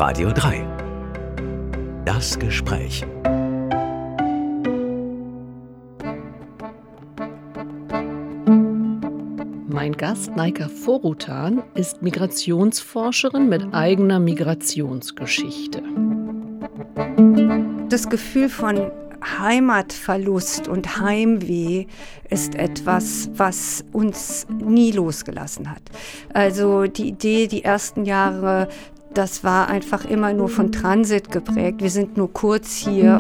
Radio 3. Das Gespräch. Mein Gast, Naika Foroutan, ist Migrationsforscherin mit eigener Migrationsgeschichte. Das Gefühl von Heimatverlust und Heimweh ist etwas, was uns nie losgelassen hat. Also die Idee, die ersten Jahre, das war einfach immer nur von Transit geprägt. Wir sind nur kurz hier.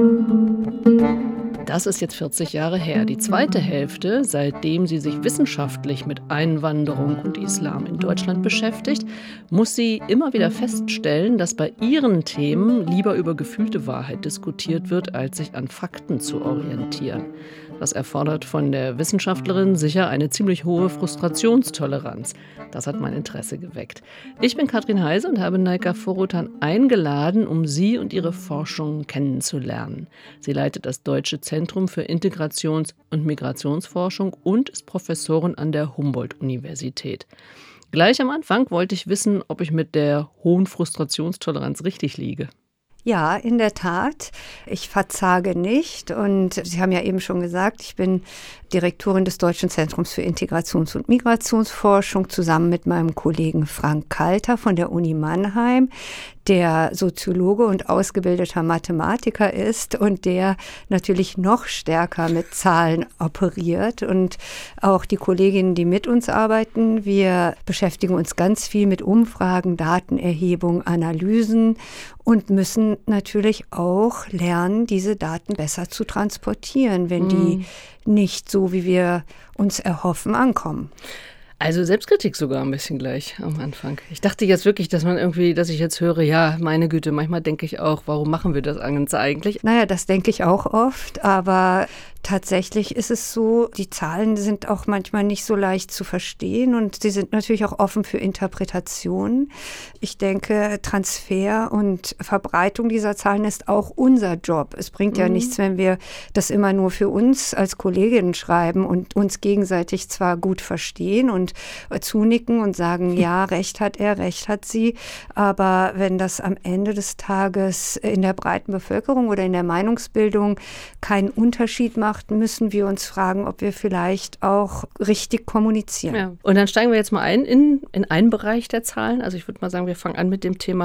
Das ist jetzt 40 Jahre her. Die zweite Hälfte, seitdem sie sich wissenschaftlich mit Einwanderung und Islam in Deutschland beschäftigt, muss sie immer wieder feststellen, dass bei ihren Themen lieber über gefühlte Wahrheit diskutiert wird, als sich an Fakten zu orientieren. Das erfordert von der Wissenschaftlerin sicher eine ziemlich hohe Frustrationstoleranz. Das hat mein Interesse geweckt. Ich bin Katrin Heise und habe Naika Foroutan eingeladen, um sie und ihre Forschung kennenzulernen. Sie leitet das Deutsche Zentrum für Integrations- und Migrationsforschung und ist Professorin an der Humboldt-Universität. Gleich am Anfang wollte ich wissen, ob ich mit der hohen Frustrationstoleranz richtig liege. Ja, in der Tat. Ich verzage nicht. Und Sie haben ja eben schon gesagt, ich bin Direktorin des Deutschen Zentrums für Integrations- und Migrationsforschung zusammen mit meinem Kollegen Frank Kalter von der Uni Mannheim, der Soziologe und ausgebildeter Mathematiker ist und der natürlich noch stärker mit Zahlen operiert. Und auch die Kolleginnen, die mit uns arbeiten, wir beschäftigen uns ganz viel mit Umfragen, Datenerhebung, Analysen und müssen natürlich auch lernen, diese Daten besser zu transportieren, wenn die nicht so, wie wir uns erhoffen, ankommen. Also Selbstkritik sogar ein bisschen gleich am Anfang. Ich dachte jetzt wirklich, dass ich jetzt höre, ja, meine Güte, manchmal denke ich auch, warum machen wir das Ganze eigentlich? Naja, das denke ich auch oft, aber tatsächlich ist es so, die Zahlen sind auch manchmal nicht so leicht zu verstehen und sie sind natürlich auch offen für Interpretationen. Ich denke, Transfer und Verbreitung dieser Zahlen ist auch unser Job. Es bringt ja nichts, wenn wir das immer nur für uns als Kolleginnen schreiben und uns gegenseitig zwar gut verstehen und zunicken und sagen, ja, recht hat er, recht hat sie, aber wenn das am Ende des Tages in der breiten Bevölkerung oder in der Meinungsbildung keinen Unterschied macht, müssen wir uns fragen, ob wir vielleicht auch richtig kommunizieren. Ja. Und dann steigen wir jetzt mal ein in einen Bereich der Zahlen. Also ich würde mal sagen, wir fangen an mit dem Thema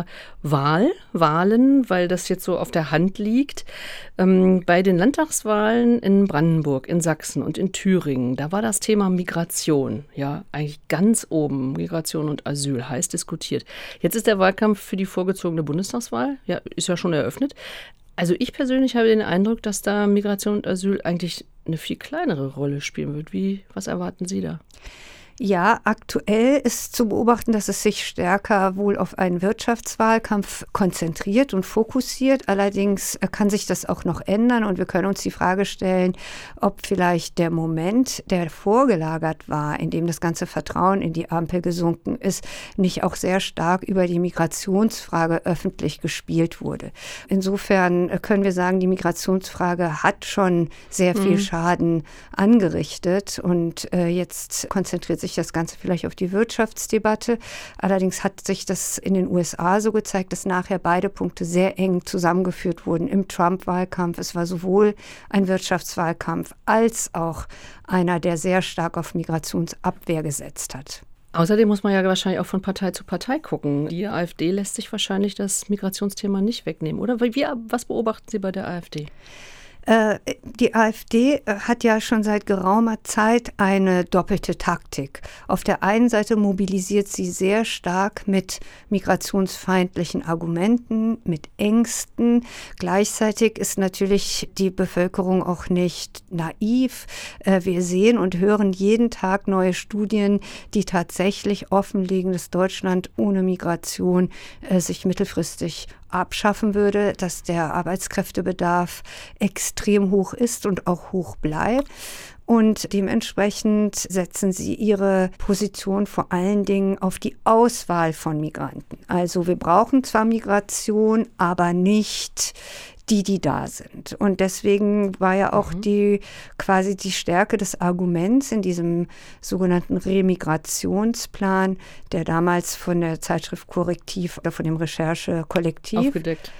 Wahlen, weil das jetzt so auf der Hand liegt. Bei den Landtagswahlen in Brandenburg, in Sachsen und in Thüringen, da war das Thema Migration, ja, eigentlich ganz oben. Migration und Asyl heiß diskutiert. Jetzt ist der Wahlkampf für die vorgezogene Bundestagswahl, ja, ist ja schon eröffnet. Also ich persönlich habe den Eindruck, dass da Migration und Asyl eigentlich eine viel kleinere Rolle spielen wird. Was erwarten Sie da? Ja, aktuell ist zu beobachten, dass es sich stärker wohl auf einen Wirtschaftswahlkampf konzentriert und fokussiert. Allerdings kann sich das auch noch ändern und wir können uns die Frage stellen, ob vielleicht der Moment, der vorgelagert war, in dem das ganze Vertrauen in die Ampel gesunken ist, nicht auch sehr stark über die Migrationsfrage öffentlich gespielt wurde. Insofern können wir sagen, die Migrationsfrage hat schon sehr viel Schaden angerichtet und jetzt konzentriert sich das Ganze vielleicht auf die Wirtschaftsdebatte. Allerdings hat sich das in den USA so gezeigt, dass nachher beide Punkte sehr eng zusammengeführt wurden im Trump-Wahlkampf. Es war sowohl ein Wirtschaftswahlkampf als auch einer, der sehr stark auf Migrationsabwehr gesetzt hat. Außerdem muss man ja wahrscheinlich auch von Partei zu Partei gucken. Die AfD lässt sich wahrscheinlich das Migrationsthema nicht wegnehmen, oder? Was beobachten Sie bei der AfD? Die AfD hat ja schon seit geraumer Zeit eine doppelte Taktik. Auf der einen Seite mobilisiert sie sehr stark mit migrationsfeindlichen Argumenten, mit Ängsten. Gleichzeitig ist natürlich die Bevölkerung auch nicht naiv. Wir sehen und hören jeden Tag neue Studien, die tatsächlich offenlegen, dass Deutschland ohne Migration sich mittelfristig abschaffen würde, dass der Arbeitskräftebedarf extrem hoch ist und auch hoch bleibt. Und dementsprechend setzen sie ihre Position vor allen Dingen auf die Auswahl von Migranten. Also wir brauchen zwar Migration, aber nicht die da sind. Und deswegen war ja auch quasi die Stärke des Arguments in diesem sogenannten Remigrationsplan, der damals von der Zeitschrift Korrektiv oder von dem Recherchekollektiv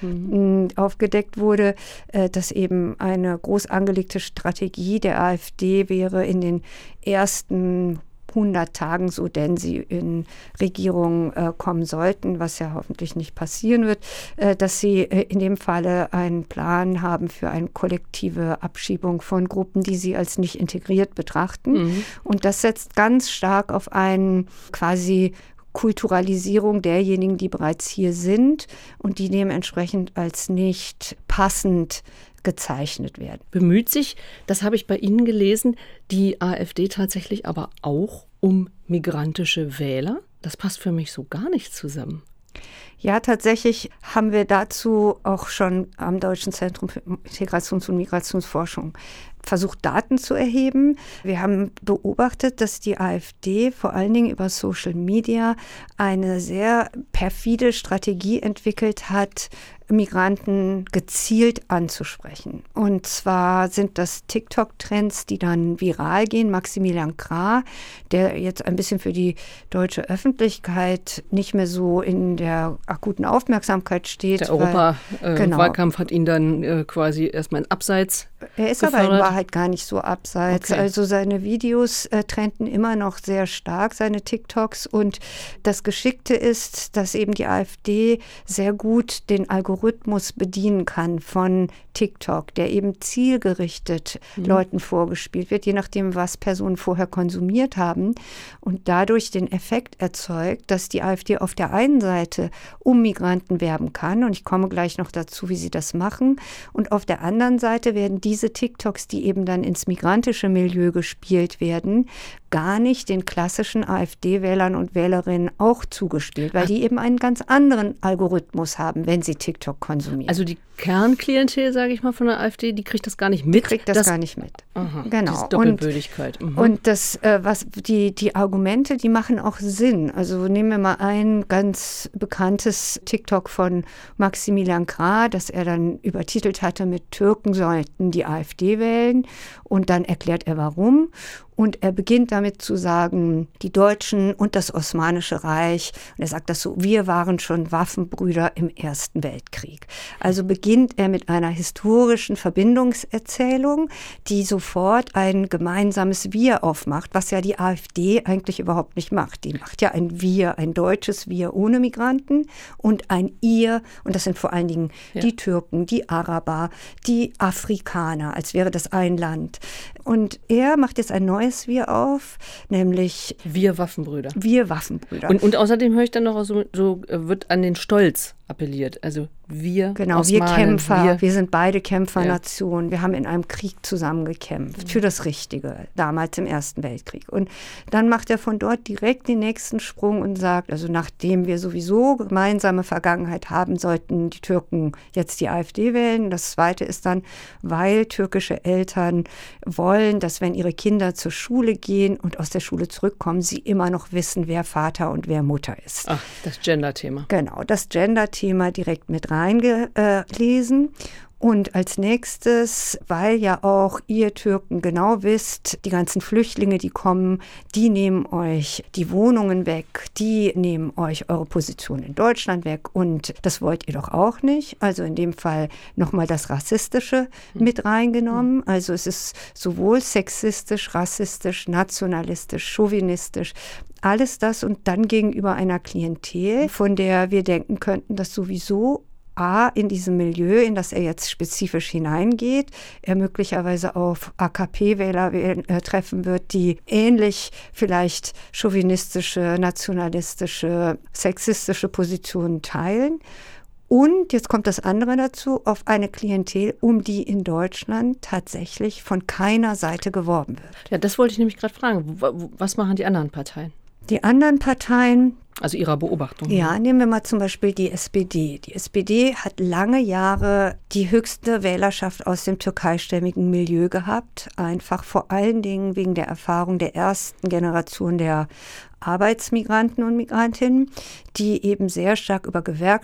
aufgedeckt wurde, dass eben eine groß angelegte Strategie der AfD wäre, in den ersten 100 Tagen, so denn sie in Regierung kommen sollten, was ja hoffentlich nicht passieren wird, dass sie in dem Falle einen Plan haben für eine kollektive Abschiebung von Gruppen, die sie als nicht integriert betrachten. Und das setzt ganz stark auf einen quasi Kulturalisierung derjenigen, die bereits hier sind und die dementsprechend als nicht passend gezeichnet werden. Bemüht sich, das habe ich bei Ihnen gelesen, die AfD tatsächlich aber auch um migrantische Wähler? Das passt für mich so gar nicht zusammen. Ja, tatsächlich haben wir dazu auch schon am Deutschen Zentrum für Integrations- und Migrationsforschung versucht, Daten zu erheben. Wir haben beobachtet, dass die AfD vor allen Dingen über Social Media eine sehr perfide Strategie entwickelt hat, Migranten gezielt anzusprechen. Und zwar sind das TikTok-Trends, die dann viral gehen. Maximilian Krah, der jetzt ein bisschen für die deutsche Öffentlichkeit nicht mehr so in der akuten Aufmerksamkeit steht. Der Europawahlkampf hat ihn dann quasi erstmal in Abseits Er ist gefördert. Aber in Wahrheit gar nicht so abseits. Okay. Also seine Videos trenden immer noch sehr stark, seine TikToks. Und das Geschickte ist, dass eben die AfD sehr gut den Algorithmus bedienen kann von TikTok, der eben zielgerichtet Leuten vorgespielt wird, je nachdem, was Personen vorher konsumiert haben und dadurch den Effekt erzeugt, dass die AfD auf der einen Seite um Migranten werben kann und ich komme gleich noch dazu, wie sie das machen und auf der anderen Seite werden diese TikToks, die eben dann ins migrantische Milieu gespielt werden, gar nicht den klassischen AfD-Wählern und Wählerinnen auch zugespielt, weil die eben einen ganz anderen Algorithmus haben, wenn sie TikTok konsumieren. Also die Kernklientel, sage ich mal, von der AfD, die kriegt das gar nicht mit? Die kriegt das gar nicht mit. Aha, genau. Diese Doppelbödigkeit. Und das, die Argumente, die machen auch Sinn. Also nehmen wir mal ein ganz bekanntes TikTok von Maximilian Krah, das er dann übertitelt hatte mit Türken sollten die AfD wählen. Und dann erklärt er, warum. Und er beginnt damit zu sagen, die Deutschen und das Osmanische Reich, und er sagt das so, wir waren schon Waffenbrüder im Ersten Weltkrieg. Also beginnt er mit einer historischen Verbindungserzählung, die sofort ein gemeinsames Wir aufmacht, was ja die AfD eigentlich überhaupt nicht macht. Die macht ja ein Wir, ein deutsches Wir ohne Migranten und ein Ihr, und das sind vor allen Dingen die Türken, die Araber, die Afrikaner, als wäre das ein Land. Und er macht jetzt ein neues Wir auf, nämlich Wir Waffenbrüder. Wir Waffenbrüder. Und außerdem höre ich dann noch, so wird an den Stolz appelliert. Also wir Genau, Osmanen, wir Kämpfer, wir sind beide Kämpfernationen. Ja. Wir haben in einem Krieg zusammengekämpft für das Richtige, damals im Ersten Weltkrieg. Und dann macht er von dort direkt den nächsten Sprung und sagt, also nachdem wir sowieso gemeinsame Vergangenheit haben, sollten die Türken jetzt die AfD wählen. Das Zweite ist dann, weil türkische Eltern wollen, dass wenn ihre Kinder zur Schule gehen und aus der Schule zurückkommen, sie immer noch wissen, wer Vater und wer Mutter ist. Ach, das Gender-Thema. Genau, das Gender-Thema direkt mit reingelesen. Und als nächstes, weil ja auch ihr Türken genau wisst, die ganzen Flüchtlinge, die kommen, die nehmen euch die Wohnungen weg, die nehmen euch eure Position in Deutschland weg und das wollt ihr doch auch nicht. Also in dem Fall nochmal das Rassistische mit reingenommen. Also es ist sowohl sexistisch, rassistisch, nationalistisch, chauvinistisch, alles das und dann gegenüber einer Klientel, von der wir denken könnten, dass sowieso in diesem Milieu, in das er jetzt spezifisch hineingeht, er möglicherweise auf AKP-Wähler treffen wird, die ähnlich vielleicht chauvinistische, nationalistische, sexistische Positionen teilen. Und jetzt kommt das andere dazu, auf eine Klientel, um die in Deutschland tatsächlich von keiner Seite geworben wird. Ja, das wollte ich nämlich gerade fragen. Was machen die anderen Parteien? Die anderen Parteien, Also Ihrer Beobachtung. Ja, nehmen wir mal zum Beispiel die SPD. Die SPD hat lange Jahre die höchste Wählerschaft aus dem türkeistämmigen Milieu gehabt. Einfach vor allen Dingen wegen der Erfahrung der ersten Generation der Arbeitsmigranten und Migrantinnen, die eben sehr stark über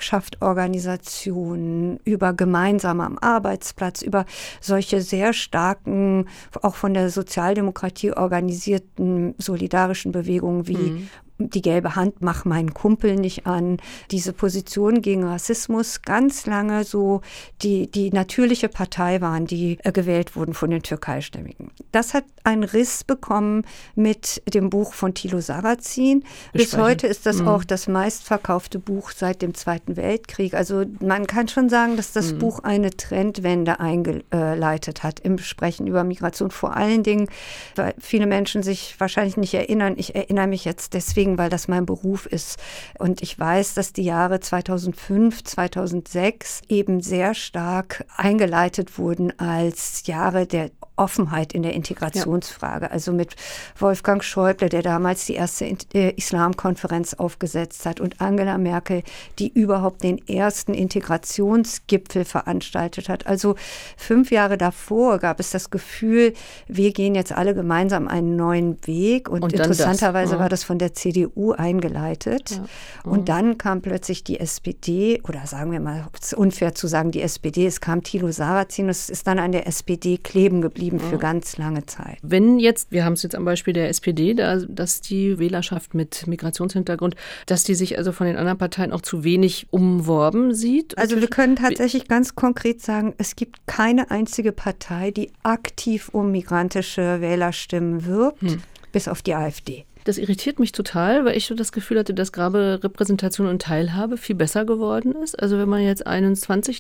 Gewerkschaftsorganisationen, über gemeinsame am Arbeitsplatz, über solche sehr starken, auch von der Sozialdemokratie organisierten solidarischen Bewegungen wie die gelbe Hand, mach meinen Kumpel nicht an, diese Position gegen Rassismus ganz lange so die natürliche Partei waren, die gewählt wurden von den Türkeistämmigen. Das hat einen Riss bekommen mit dem Buch von Thilo Sarrazin. Bis heute ist das auch das meistverkaufte Buch seit dem Zweiten Weltkrieg. Also man kann schon sagen, dass das Buch eine Trendwende eingeleitet hat im Sprechen über Migration. Vor allen Dingen, weil viele Menschen sich wahrscheinlich nicht erinnern. Ich erinnere mich jetzt deswegen, weil das mein Beruf ist. Und ich weiß, dass die Jahre 2005, 2006 eben sehr stark eingeleitet wurden als Jahre der Offenheit in der Integrationsfrage. Ja. Also mit Wolfgang Schäuble, der damals die erste Islamkonferenz aufgesetzt hat, und Angela Merkel, die überhaupt den ersten Integrationsgipfel veranstaltet hat. Also 5 Jahre davor gab es das Gefühl, wir gehen jetzt alle gemeinsam einen neuen Weg. Und interessanterweise war das von der CDU eingeleitet. Ja. Und dann kam plötzlich die SPD, oder sagen wir mal, es ist unfair zu sagen, die SPD, es kam Thilo Sarrazin, es ist dann an der SPD kleben geblieben für ganz lange Zeit. Wenn jetzt, wir haben es jetzt am Beispiel der SPD, dass die Wählerschaft mit Migrationshintergrund, dass die sich also von den anderen Parteien auch zu wenig umworben sieht? Also wir können tatsächlich ganz konkret sagen, es gibt keine einzige Partei, die aktiv um migrantische Wählerstimmen wirbt, bis auf die AfD. Das irritiert mich total, weil ich so das Gefühl hatte, dass gerade Repräsentation und Teilhabe viel besser geworden ist. Also wenn man jetzt 21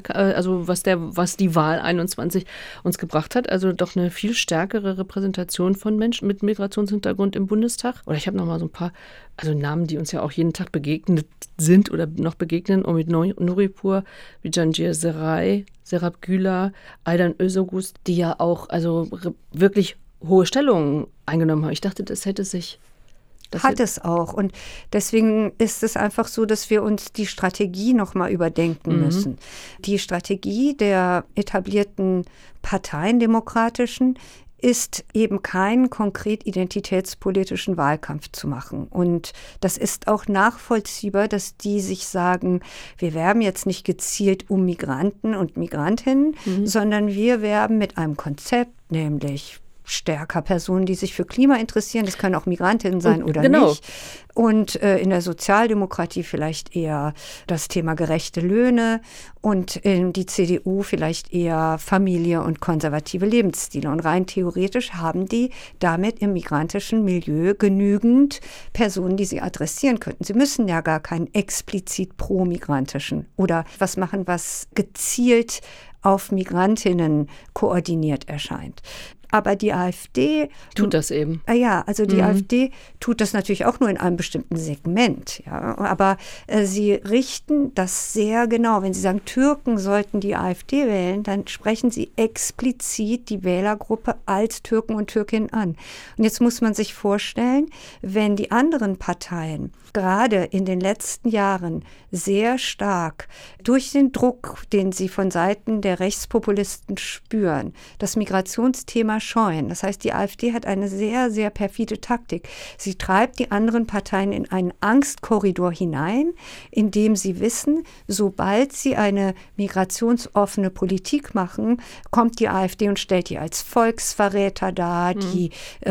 was die Wahl 21 uns gebracht hat, also doch eine viel stärkere Repräsentation von Menschen mit Migrationshintergrund im Bundestag. Oder ich habe noch mal so ein paar Namen, die uns ja auch jeden Tag begegnet sind oder noch begegnen, Omid Nuripur, Vijanjir Seray, Serap Güler, Aydan Özoguz, die ja auch wirklich hohe Stellungen eingenommen haben. Ich dachte, das hätte sich... Hat es auch. Und deswegen ist es einfach so, dass wir uns die Strategie nochmal überdenken müssen. Die Strategie der etablierten Parteien, demokratischen, ist eben keinen konkret identitätspolitischen Wahlkampf zu machen. Und das ist auch nachvollziehbar, dass die sich sagen, wir werben jetzt nicht gezielt um Migranten und Migrantinnen, sondern wir werben mit einem Konzept, nämlich stärker Personen, die sich für Klima interessieren. Das können auch Migrantinnen sein oder nicht. Und in der Sozialdemokratie vielleicht eher das Thema gerechte Löhne und in die CDU vielleicht eher Familie und konservative Lebensstile. Und rein theoretisch haben die damit im migrantischen Milieu genügend Personen, die sie adressieren könnten. Sie müssen ja gar keinen explizit pro-migrantischen oder was machen, was gezielt auf Migrantinnen koordiniert erscheint. Aber die AfD tut das eben. Ja, also die AfD tut das natürlich auch nur in einem bestimmten Segment. Ja. Aber sie richten das sehr genau. Wenn sie sagen, Türken sollten die AfD wählen, dann sprechen sie explizit die Wählergruppe als Türken und Türkinnen an. Und jetzt muss man sich vorstellen, wenn die anderen Parteien gerade in den letzten Jahren sehr stark durch den Druck, den sie von Seiten der Rechtspopulisten spüren, das Migrationsthema scheuen. Das heißt, die AfD hat eine sehr, sehr perfide Taktik. Sie treibt die anderen Parteien in einen Angstkorridor hinein, in dem sie wissen, sobald sie eine migrationsoffene Politik machen, kommt die AfD und stellt die als Volksverräter dar, die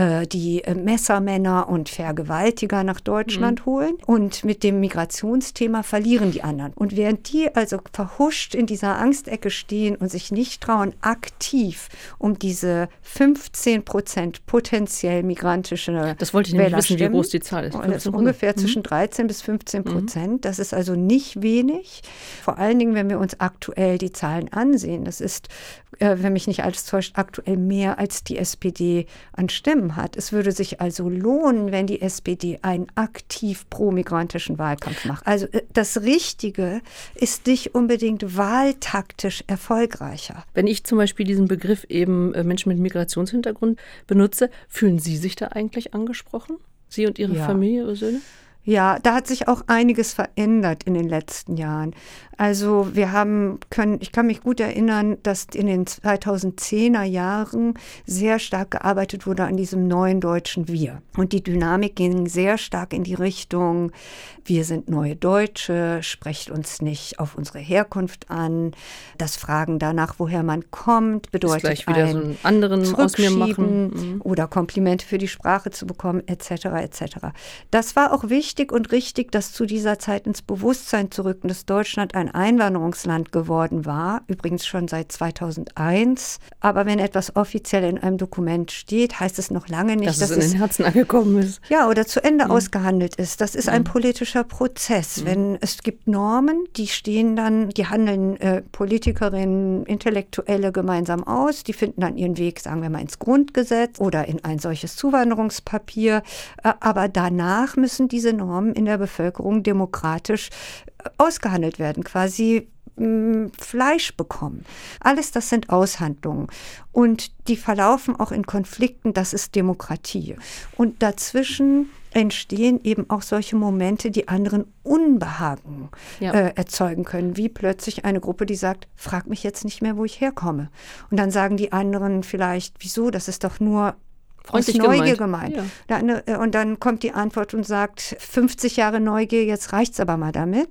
Messermänner und Vergewaltiger nach Deutschland holen. Und mit dem Migrationsthema verlieren die anderen. Und während die also verhuscht in dieser Angstecke stehen und sich nicht trauen, aktiv um diese 15% potenziell migrantische Das wollte ich nämlich wissen, wie groß die Zahl ist. Das ist ungefähr zwischen 13 bis 15%. Das ist also nicht wenig. Vor allen Dingen, wenn wir uns aktuell die Zahlen ansehen. Das ist, wenn mich nicht alles täuscht, aktuell mehr als die SPD an Stimmen hat. Es würde sich also lohnen, wenn die SPD einen aktiv pro-migrantischen Wahlkampf macht. Also das Richtige ist nicht unbedingt wahltaktisch erfolgreicher. Wenn ich zum Beispiel diesen Begriff eben Menschen mit Migrationshintergrund benutze, fühlen Sie sich da eigentlich angesprochen? Sie und Ihre Familie, Ihre Söhne? Ja, da hat sich auch einiges verändert in den letzten Jahren. Also ich kann mich gut erinnern, dass in den 2010er Jahren sehr stark gearbeitet wurde an diesem neuen deutschen Wir. Und die Dynamik ging sehr stark in die Richtung, wir sind neue Deutsche, sprecht uns nicht auf unsere Herkunft an. Das Fragen danach, woher man kommt, bedeutet gleich wieder so einen anderen aus mir machen. Oder Komplimente für die Sprache zu bekommen, etc. etc. Das war auch wichtig und richtig, dass zu dieser Zeit ins Bewusstsein zu rücken, dass Deutschland ein Einwanderungsland geworden war, übrigens schon seit 2001. Aber wenn etwas offiziell in einem Dokument steht, heißt es noch lange nicht, dass es in den Herzen angekommen ist. Ja, oder zu Ende ausgehandelt ist. Das ist ein politischer Prozess. Wenn es gibt Normen, die stehen dann, die handeln Politikerinnen, Intellektuelle gemeinsam aus, die finden dann ihren Weg, sagen wir mal, ins Grundgesetz oder in ein solches Zuwanderungspapier. Aber danach müssen diese Normen in der Bevölkerung demokratisch ausgehandelt werden, quasi Fleisch bekommen. Alles das sind Aushandlungen und die verlaufen auch in Konflikten, das ist Demokratie. Und dazwischen entstehen eben auch solche Momente, die anderen Unbehagen erzeugen können, wie plötzlich eine Gruppe, die sagt, frag mich jetzt nicht mehr, wo ich herkomme. Und dann sagen die anderen vielleicht, wieso, das ist doch nur aus Neugier gemeint. Ja. Und dann kommt die Antwort und sagt, 50 Jahre Neugier, jetzt reicht's aber mal damit.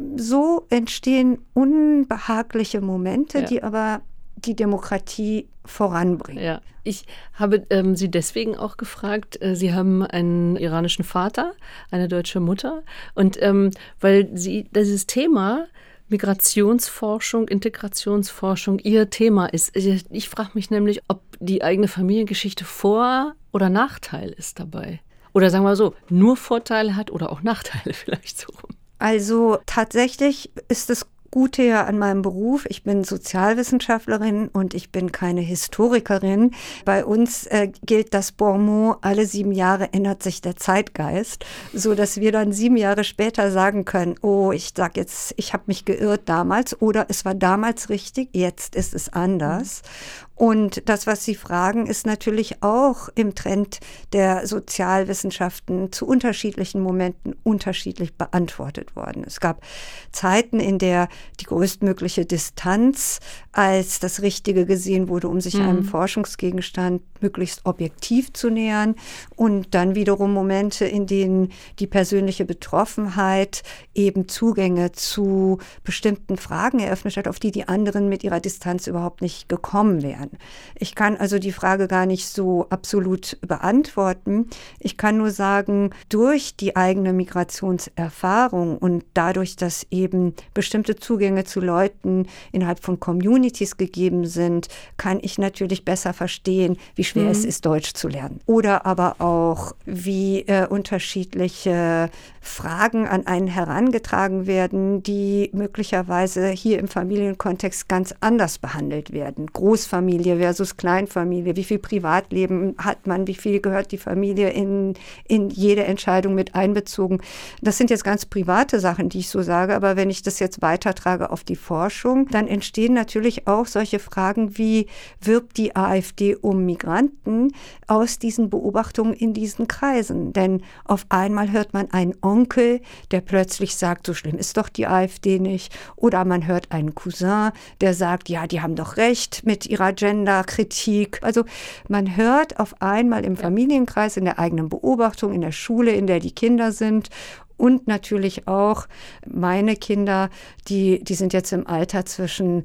So entstehen unbehagliche Momente, die aber die Demokratie voranbringen. Ja. Ich habe Sie deswegen auch gefragt, Sie haben einen iranischen Vater, eine deutsche Mutter und weil Sie dieses Thema Migrationsforschung, Integrationsforschung Ihr Thema ist. Ich frage mich nämlich, ob die eigene Familiengeschichte Vor- oder Nachteil ist dabei. Oder sagen wir so, nur Vorteile hat oder auch Nachteile vielleicht so rum. Also tatsächlich ist es Gute ja an meinem Beruf. Ich bin Sozialwissenschaftlerin und ich bin keine Historikerin. Bei uns gilt das Bonmot, alle 7 Jahre ändert sich der Zeitgeist, so dass wir dann 7 Jahre später sagen können, oh, ich sag jetzt, ich habe mich geirrt damals oder es war damals richtig, jetzt ist es anders. Und das, was Sie fragen, ist natürlich auch im Trend der Sozialwissenschaften zu unterschiedlichen Momenten unterschiedlich beantwortet worden. Es gab Zeiten, in der die größtmögliche Distanz als das Richtige gesehen wurde, um sich einem Forschungsgegenstand möglichst objektiv zu nähern. Und dann wiederum Momente, in denen die persönliche Betroffenheit eben Zugänge zu bestimmten Fragen eröffnet hat, auf die die anderen mit ihrer Distanz überhaupt nicht gekommen wären. Ich kann also die Frage gar nicht so absolut beantworten. Ich kann nur sagen, durch die eigene Migrationserfahrung und dadurch, dass eben bestimmte Zugänge zu Leuten innerhalb von Communities gegeben sind, kann ich natürlich besser verstehen, wie schwer es ist, Deutsch zu lernen. Oder aber auch, wie unterschiedliche Fragen an einen herangetragen werden, die möglicherweise hier im Familienkontext ganz anders behandelt werden. Großfamilie versus Kleinfamilie, wie viel Privatleben hat man, wie viel gehört die Familie in jede Entscheidung mit einbezogen. Das sind jetzt ganz private Sachen, die ich so sage, aber wenn ich das jetzt weitertrage auf die Forschung, dann entstehen natürlich auch solche Fragen wie, wirbt die AfD um Migranten aus diesen Beobachtungen in diesen Kreisen? Denn auf einmal hört man einen Onkel, der plötzlich sagt, so schlimm ist doch die AfD nicht. Oder man hört einen Cousin, der sagt, ja, die haben doch recht mit ihrer Genderkritik. Also man hört auf einmal im Familienkreis, in der eigenen Beobachtung, in der Schule, in der die Kinder sind. Und natürlich auch meine Kinder, die sind jetzt im Alter zwischen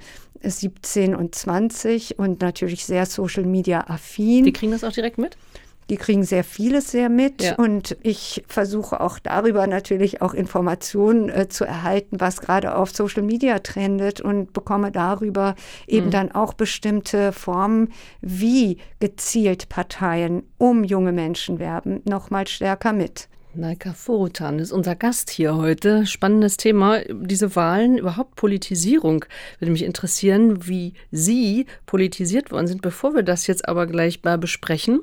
17 und 20 und natürlich sehr Social-Media-affin. Die kriegen das auch direkt mit? Die kriegen sehr vieles sehr mit und ich versuche auch darüber natürlich auch Informationen zu erhalten, was gerade auf Social Media trendet und bekomme darüber eben dann auch bestimmte Formen, wie gezielt Parteien um junge Menschen werben, noch mal stärker mit. Naika Forutan ist unser Gast hier heute. Spannendes Thema, diese Wahlen, überhaupt Politisierung. Würde mich interessieren, wie Sie politisiert worden sind, bevor wir das jetzt aber gleich mal besprechen.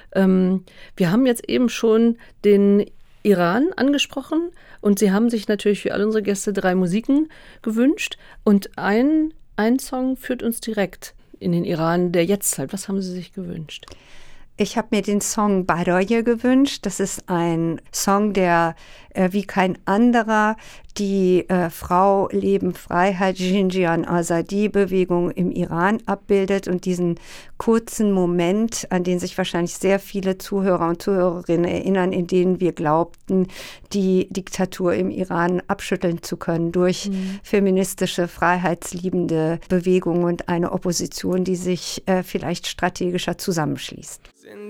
Wir haben jetzt eben schon den Iran angesprochen und Sie haben sich natürlich für alle unsere Gäste 3 Musiken gewünscht und ein Song führt uns direkt in den Iran der Jetztzeit. Was haben Sie sich gewünscht? Ich habe mir den Song Baroye gewünscht. Das ist ein Song, der wie kein anderer die Frau, Leben, Freiheit, Jinjian Azadi-Bewegung im Iran abbildet und diesen kurzen Moment, an den sich wahrscheinlich sehr viele Zuhörer und Zuhörerinnen erinnern, in denen wir glaubten, die Diktatur im Iran abschütteln zu können durch feministische, freiheitsliebende Bewegungen und eine Opposition, die sich vielleicht strategischer zusammenschließt.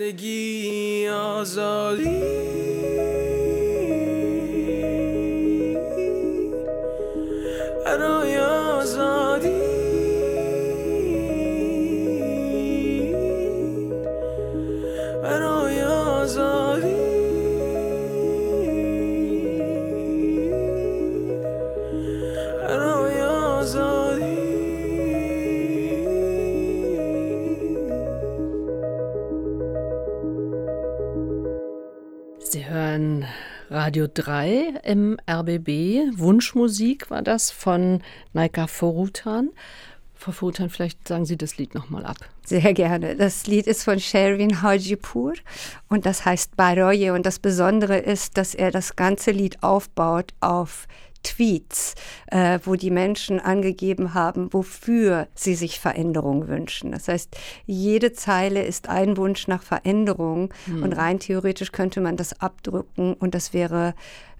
Sie hören Radio 3 im RBB. Wunschmusik war das von Naika Foroutan. Frau Foroutan, vielleicht sagen Sie das Lied nochmal ab. Sehr gerne. Das Lied ist von Sherwin Hajipur und das heißt Baroye. Und das Besondere ist, dass er das ganze Lied aufbaut auf Tweets, wo die Menschen angegeben haben, wofür sie sich Veränderung wünschen. Das heißt, jede Zeile ist ein Wunsch nach Veränderung und rein theoretisch könnte man das abdrücken und das wäre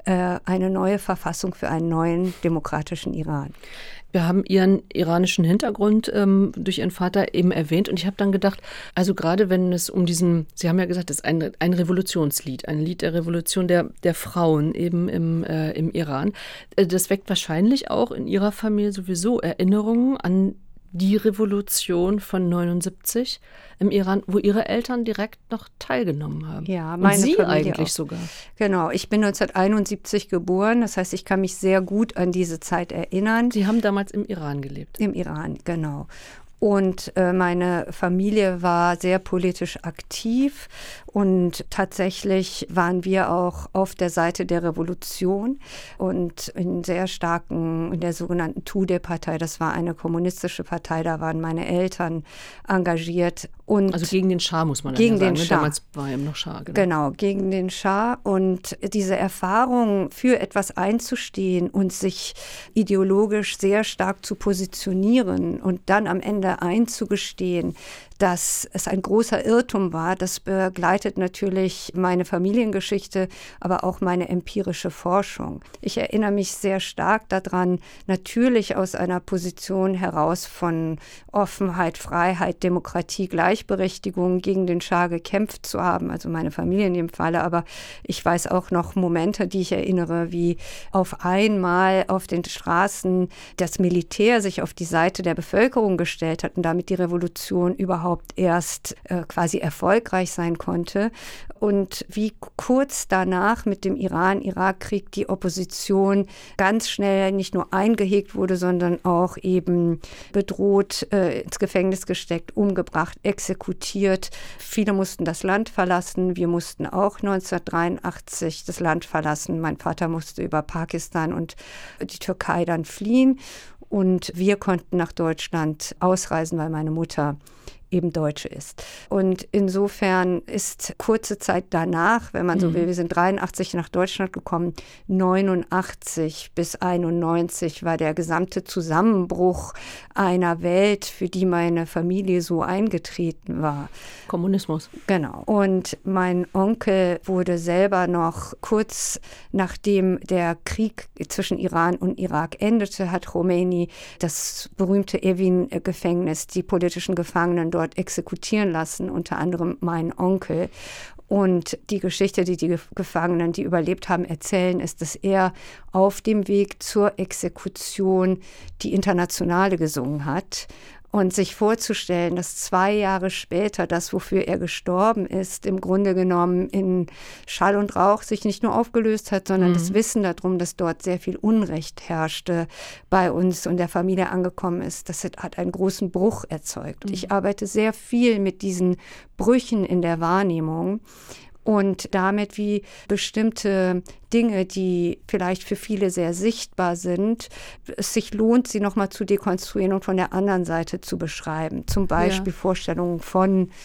eine neue Verfassung für einen neuen demokratischen Iran. Wir haben Ihren iranischen Hintergrund durch Ihren Vater eben erwähnt und ich habe dann gedacht, also gerade wenn es um diesen, Sie haben ja gesagt, das ist ein Revolutionslied, ein Lied der Revolution der Frauen eben im Iran. Das weckt wahrscheinlich auch in Ihrer Familie sowieso Erinnerungen an die Revolution von 79 im Iran, wo Ihre Eltern direkt noch teilgenommen haben. Ja, meine und Sie Familie eigentlich auch. sogar. Genau, ich bin 1971 geboren, das heißt, ich kann mich sehr gut an diese Zeit erinnern. Sie haben damals im Iran gelebt. Im Iran, genau. Und meine Familie war sehr politisch aktiv und tatsächlich waren wir auch auf der Seite der Revolution und in der sogenannten Tudeh-Partei, das war eine kommunistische Partei, da waren meine Eltern engagiert. Und also gegen den Schah, muss man gegen sagen. den Schah. Damals war eben noch Schah. Genau, gegen den Schah. Und diese Erfahrung, für etwas einzustehen und sich ideologisch sehr stark zu positionieren und dann am Ende einzugestehen, dass es ein großer Irrtum war, das begleitet natürlich meine Familiengeschichte, aber auch meine empirische Forschung. Ich erinnere mich sehr stark daran, natürlich aus einer Position heraus von Offenheit, Freiheit, Demokratie, Gleichberechtigung gegen den Schah gekämpft zu haben, also meine Familie in dem Falle, aber ich weiß auch noch Momente, die ich erinnere, wie auf einmal auf den Straßen das Militär sich auf die Seite der Bevölkerung gestellt hat und damit die Revolution überhaupt erst quasi erfolgreich sein konnte und wie kurz danach mit dem Iran-Irak-Krieg die Opposition ganz schnell nicht nur eingehegt wurde, sondern auch eben bedroht, ins Gefängnis gesteckt, umgebracht, exekutiert. Viele mussten das Land verlassen. Wir mussten auch 1983 das Land verlassen. Mein Vater musste über Pakistan und die Türkei dann fliehen und wir konnten nach Deutschland ausreisen, weil meine Mutter eben Deutsche ist. Und insofern ist kurze Zeit danach, wenn man so will, wir sind 83 nach Deutschland gekommen, 89 bis 91 war der gesamte Zusammenbruch einer Welt, für die meine Familie so eingetreten war. Kommunismus. Genau. Und mein Onkel wurde selber noch kurz nachdem der Krieg zwischen Iran und Irak endete, hat Khomeini das berühmte Evin-Gefängnis, die politischen Gefangenen dort exekutieren lassen, unter anderem mein Onkel. Und die Geschichte, die die Gefangenen, die überlebt haben, erzählen, ist, dass er auf dem Weg zur Exekution die Internationale gesungen hat. Und sich vorzustellen, dass 2 Jahre später das, wofür er gestorben ist, im Grunde genommen in Schall und Rauch sich nicht nur aufgelöst hat, sondern das Wissen darum, dass dort sehr viel Unrecht herrschte, bei uns und der Familie angekommen ist, das hat einen großen Bruch erzeugt. Ich arbeite sehr viel mit diesen Brüchen in der Wahrnehmung. Und damit, wie bestimmte Dinge, die vielleicht für viele sehr sichtbar sind, es sich lohnt, sie nochmal zu dekonstruieren und von der anderen Seite zu beschreiben. Zum Beispiel Vorstellungen von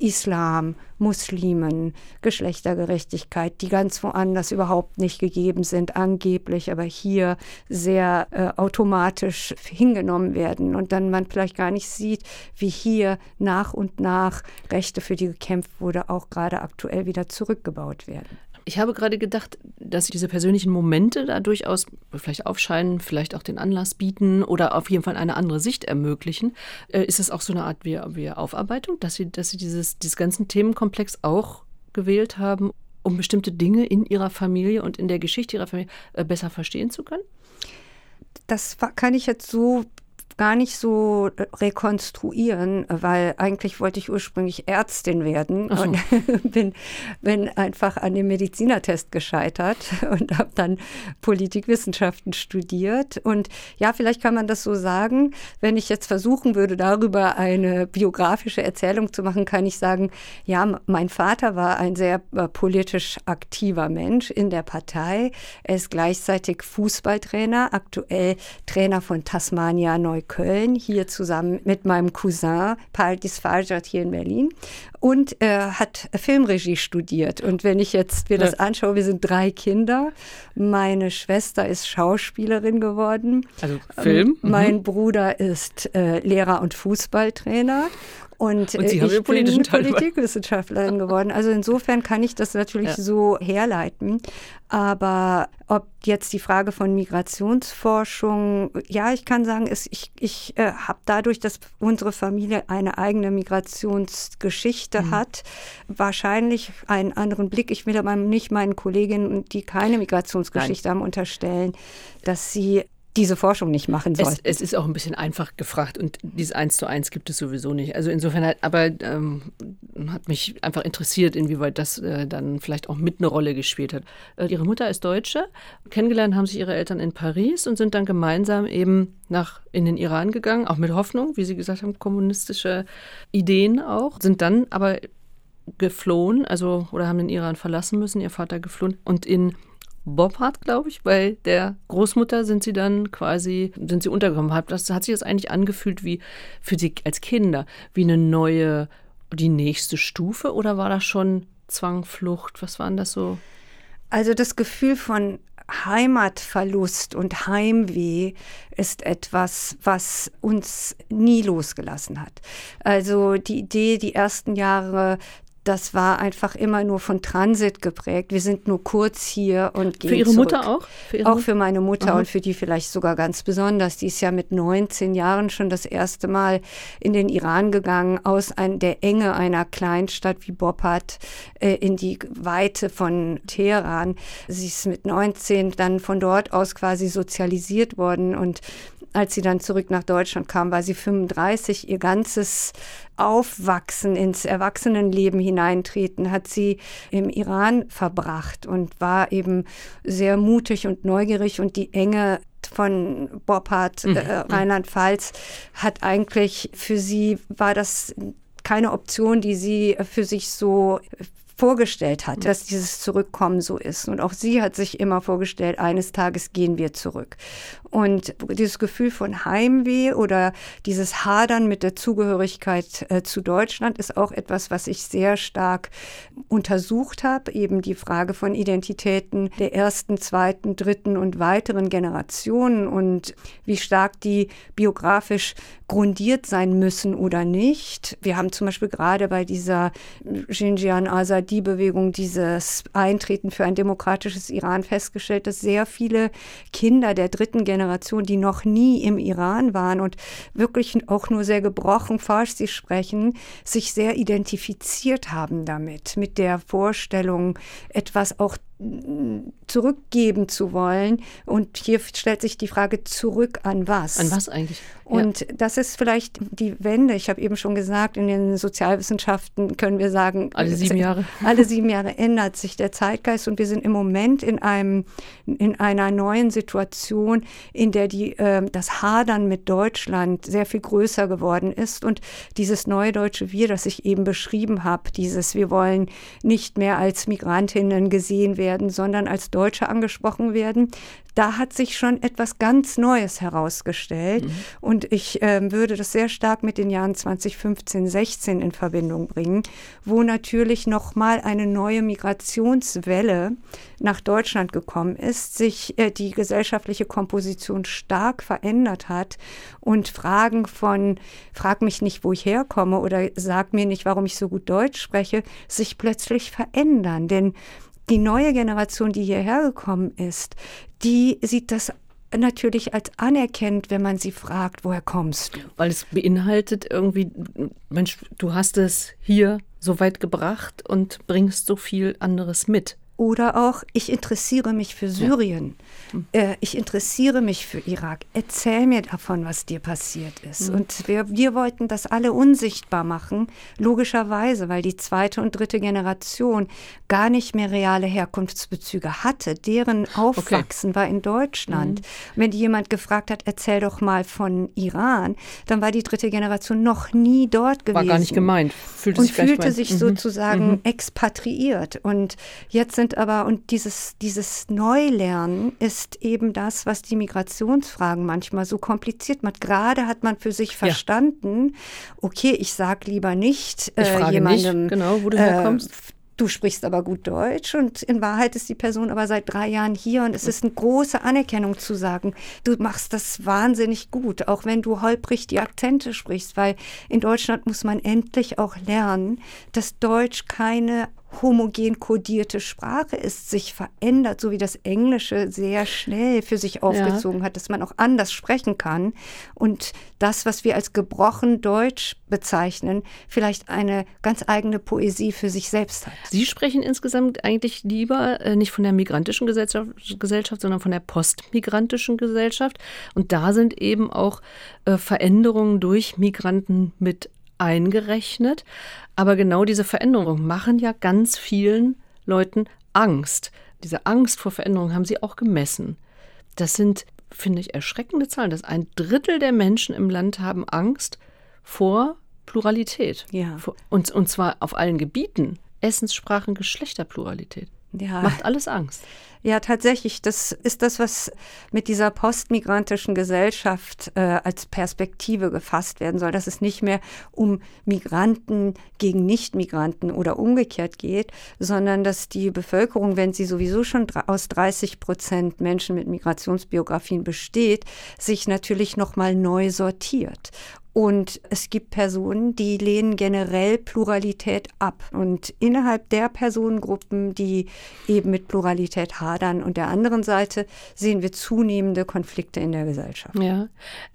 Islam, Muslimen, Geschlechtergerechtigkeit, die ganz woanders überhaupt nicht gegeben sind, angeblich, aber hier sehr automatisch hingenommen werden und dann man vielleicht gar nicht sieht, wie hier nach und nach Rechte, für die gekämpft wurde, auch gerade aktuell wieder zurückgebaut werden. Ich habe gerade gedacht, dass diese persönlichen Momente da durchaus vielleicht aufscheinen, vielleicht auch den Anlass bieten oder auf jeden Fall eine andere Sicht ermöglichen. Ist es auch so eine Art wie Aufarbeitung, dass Sie dieses ganzen Themenkomplex auch gewählt haben, um bestimmte Dinge in Ihrer Familie und in der Geschichte Ihrer Familie besser verstehen zu können? Das kann ich jetzt so gar nicht so rekonstruieren, weil eigentlich wollte ich ursprünglich Ärztin werden und bin einfach an dem Medizinertest gescheitert und habe dann Politikwissenschaften studiert. Und ja, vielleicht kann man das so sagen, wenn ich jetzt versuchen würde, darüber eine biografische Erzählung zu machen, kann ich sagen, ja, mein Vater war ein sehr politisch aktiver Mensch in der Partei. Er ist gleichzeitig Fußballtrainer, aktuell Trainer von Tasmania Neukölln, hier zusammen mit meinem Cousin Paldis Farjat hier in Berlin. Und er hat Filmregie studiert. Und wenn ich jetzt mir das anschaue, wir sind 3 Kinder. Meine Schwester ist Schauspielerin geworden. Also Film? Mein Bruder ist Lehrer und Fußballtrainer. Und Sie haben ich bin Politikwissenschaftlerin geworden. Also insofern kann ich das natürlich so herleiten. Aber ob jetzt die Frage von Migrationsforschung, ja, ich kann sagen, ich habe dadurch, dass unsere Familie eine eigene Migrationsgeschichte hat, wahrscheinlich einen anderen Blick. Ich will aber nicht meinen Kolleginnen, die keine Migrationsgeschichte haben, unterstellen, dass sie diese Forschung nicht machen sollten. Es ist auch ein bisschen einfach gefragt und dieses 1:1 gibt es sowieso nicht. Also insofern hat mich einfach interessiert, inwieweit das dann vielleicht auch mit eine Rolle gespielt hat. Ihre Mutter ist Deutsche. Kennengelernt haben sich ihre Eltern in Paris und sind dann gemeinsam eben in den Iran gegangen, auch mit Hoffnung, wie Sie gesagt haben, kommunistische Ideen auch, sind dann aber geflohen, oder haben den Iran verlassen müssen, ihr Vater geflohen und in Boppat, glaube ich, bei der Großmutter sind sie untergekommen. Hat sich das eigentlich angefühlt wie für Sie als Kinder, wie die nächste Stufe oder war das schon Zwang, Flucht? Was waren das so? Also das Gefühl von Heimatverlust und Heimweh ist etwas, was uns nie losgelassen hat. Also die Idee, die ersten Jahre, das war einfach immer nur von Transit geprägt. Wir sind nur kurz hier und gehen zurück. Für Ihre Mutter auch? Auch für meine Mutter und für die vielleicht sogar ganz besonders. Die ist ja mit 19 Jahren schon das erste Mal in den Iran gegangen, aus der Enge einer Kleinstadt wie Boppat in die Weite von Teheran. Sie ist mit 19 dann von dort aus quasi sozialisiert worden und als sie dann zurück nach Deutschland kam, war sie 35. Ihr ganzes Aufwachsen, ins Erwachsenenleben hineintreten, hat sie im Iran verbracht und war eben sehr mutig und neugierig. Und die Enge von Boppat, Rheinland-Pfalz, hat eigentlich für sie, war das keine Option, die sie für sich so vorgestellt hat, dass dieses Zurückkommen so ist. Und auch sie hat sich immer vorgestellt, eines Tages gehen wir zurück. Und dieses Gefühl von Heimweh oder dieses Hadern mit der Zugehörigkeit zu Deutschland ist auch etwas, was ich sehr stark untersucht habe. Eben die Frage von Identitäten der ersten, zweiten, dritten und weiteren Generationen und wie stark die biografisch grundiert sein müssen oder nicht. Wir haben zum Beispiel gerade bei dieser Xinjiang Azadi-Bewegung, dieses Eintreten für ein demokratisches Iran festgestellt, dass sehr viele Kinder der dritten Generation, die noch nie im Iran waren und wirklich auch nur sehr gebrochen Farsi sprechen, sich sehr identifiziert haben damit, mit der Vorstellung, etwas auch zurückgeben zu wollen. Und hier stellt sich die Frage, zurück an was? An was eigentlich? Und das ist vielleicht die Wende. Ich habe eben schon gesagt, in den Sozialwissenschaften können wir sagen, alle 7 Jahre. Alle 7 Jahre ändert sich der Zeitgeist und wir sind im Moment in einer neuen Situation, in der das Hadern mit Deutschland sehr viel größer geworden ist und dieses neue deutsche Wir, das ich eben beschrieben habe, wir wollen nicht mehr als Migrantinnen gesehen werden, werden, sondern als Deutsche angesprochen werden. Da hat sich schon etwas ganz Neues herausgestellt. Und ich würde das sehr stark mit den Jahren 2015, 16 in Verbindung bringen, wo natürlich nochmal eine neue Migrationswelle nach Deutschland gekommen ist, sich die gesellschaftliche Komposition stark verändert hat und Fragen von frag mich nicht, wo ich herkomme oder sag mir nicht, warum ich so gut Deutsch spreche, sich plötzlich verändern. Denn die neue Generation, die hierher gekommen ist, die sieht das natürlich als anerkennend, wenn man sie fragt, woher kommst du? Weil es beinhaltet irgendwie, Mensch, du hast es hier so weit gebracht und bringst so viel anderes mit. Oder auch, ich interessiere mich für Syrien, ich interessiere mich für Irak. Erzähl mir davon, was dir passiert ist. Und wir wollten das alle unsichtbar machen, logischerweise, weil die zweite und dritte Generation gar nicht mehr reale Herkunftsbezüge hatte. Deren Aufwachsen war in Deutschland. Wenn die jemand gefragt hat, erzähl doch mal von Iran, dann war die dritte Generation noch nie dort gewesen. War gar nicht gemeint. Fühlte sich sozusagen expatriiert. Und jetzt sind aber, und dieses Neulernen ist eben das, was die Migrationsfragen manchmal so kompliziert macht. Gerade hat man für sich verstanden, okay, ich sage lieber nicht ich frage jemandem, nicht, genau, wo du herkommst. Du sprichst aber gut Deutsch und in Wahrheit ist die Person aber seit 3 Jahren hier und es ist eine große Anerkennung zu sagen, du machst das wahnsinnig gut, auch wenn du holprig die Akzente sprichst, weil in Deutschland muss man endlich auch lernen, dass Deutsch keine homogen kodierte Sprache ist, sich verändert, so wie das Englische sehr schnell für sich aufgezogen hat, dass man auch anders sprechen kann und das, was wir als gebrochen Deutsch bezeichnen, vielleicht eine ganz eigene Poesie für sich selbst hat. Sie sprechen insgesamt eigentlich lieber nicht von der migrantischen Gesellschaft, sondern von der postmigrantischen Gesellschaft und da sind eben auch Veränderungen durch Migranten mit eingerechnet. Aber genau diese Veränderungen machen ja ganz vielen Leuten Angst. Diese Angst vor Veränderungen haben Sie auch gemessen. Das sind, finde ich, erschreckende Zahlen. Dass 1/3 der Menschen im Land haben Angst vor Pluralität. Ja. Und zwar auf allen Gebieten. Essenssprachen, Geschlechterpluralität. Ja. Macht alles Angst. Ja, tatsächlich. Das ist das, was mit dieser postmigrantischen Gesellschaft als Perspektive gefasst werden soll, dass es nicht mehr um Migranten gegen Nichtmigranten oder umgekehrt geht, sondern dass die Bevölkerung, wenn sie sowieso schon aus 30% Menschen mit Migrationsbiografien besteht, sich natürlich nochmal neu sortiert. Und es gibt Personen, die lehnen generell Pluralität ab. Und innerhalb der Personengruppen, die eben mit Pluralität hadern und der anderen Seite, sehen wir zunehmende Konflikte in der Gesellschaft. Ja.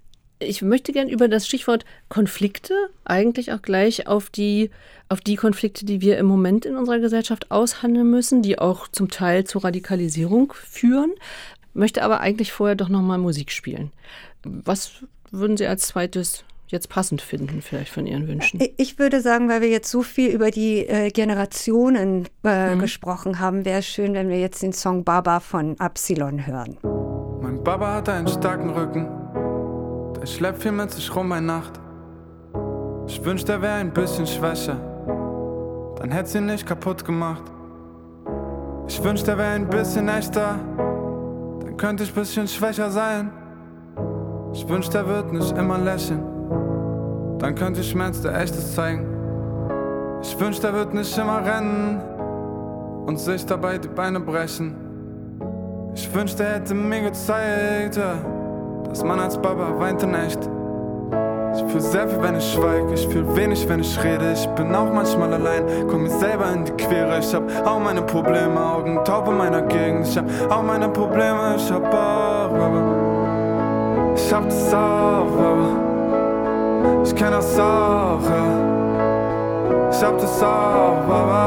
Ich möchte gern über das Stichwort Konflikte eigentlich auch gleich auf die Konflikte, die wir im Moment in unserer Gesellschaft aushandeln müssen, die auch zum Teil zur Radikalisierung führen. Möchte aber eigentlich vorher doch nochmal Musik spielen. Was würden Sie als zweites jetzt passend finden, vielleicht von Ihren Wünschen? Ich würde sagen, weil wir jetzt so viel über die Generationen gesprochen haben, wäre es schön, wenn wir jetzt den Song Baba von Absilon hören. Mein Baba hat einen starken Rücken, der schleppt viel mit sich rum bei Nacht. Ich wünschte, er wäre ein bisschen schwächer, dann hätte sie ihn nicht kaputt gemacht. Ich wünschte, er wäre ein bisschen echter, dann könnte ich ein bisschen schwächer sein. Ich wünschte, er wird nicht immer lächeln, dann könnte ich Schmerz der Echtes zeigen. Ich wünschte, er wird nicht immer rennen und sich dabei die Beine brechen. Ich wünschte, er hätte mir gezeigt, dass man als Baba weint in echt. Ich fühl sehr viel, wenn ich schweig, ich fühl wenig, wenn ich rede. Ich bin auch manchmal allein, komm mir selber in die Quere. Ich hab auch meine Probleme, Augen taub in meiner Gegend. Ich hab auch meine Probleme, ich hab auch, ich hab das auch, ich kenn das auch, ich hab das auch,